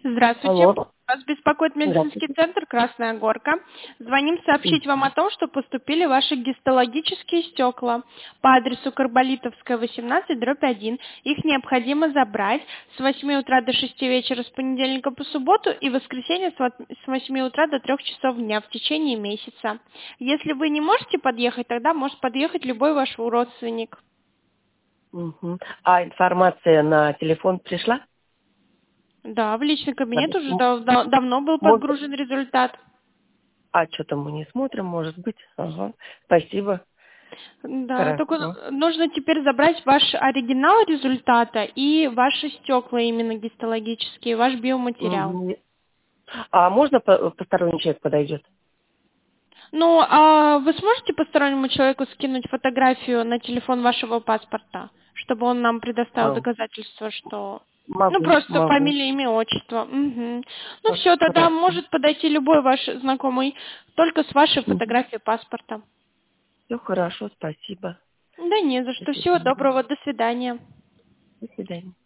Здравствуйте. Алло. Вас беспокоит медицинский Здравствуйте. центр «Красная горка». Звоним сообщить вам о том, что поступили ваши гистологические стекла по адресу Карболитовская, 18/1. Их необходимо забрать с 8 утра до 6 вечера с понедельника по субботу и воскресенье с 8 утра до 3 часов дня в течение месяца. Если вы не можете подъехать, тогда может подъехать любой ваш родственник. Мгм. А информация на телефон пришла? Да, в личный кабинет уже М, давно был Может, подгружен результат. а что-то мы не смотрим, может быть. Ага. Спасибо. Да, только Хорошо. нужно теперь забрать ваш оригинал результата и ваши стекла именно гистологические, ваш биоматериал. Мгм. А можно посторонний человек подойдет? Ну, а вы сможете постороннему человеку скинуть фотографию на телефон вашего паспорта, чтобы он нам предоставил А, доказательство, что... Ну, могу, просто могу. фамилия, имя, отчество. Мгм. Ну, все, тогда Хорошо. может подойти любой ваш знакомый, только с вашей фотографией паспорта. Все хорошо, спасибо. Да не за До что. Всего свидания. доброго. До свидания. До свидания.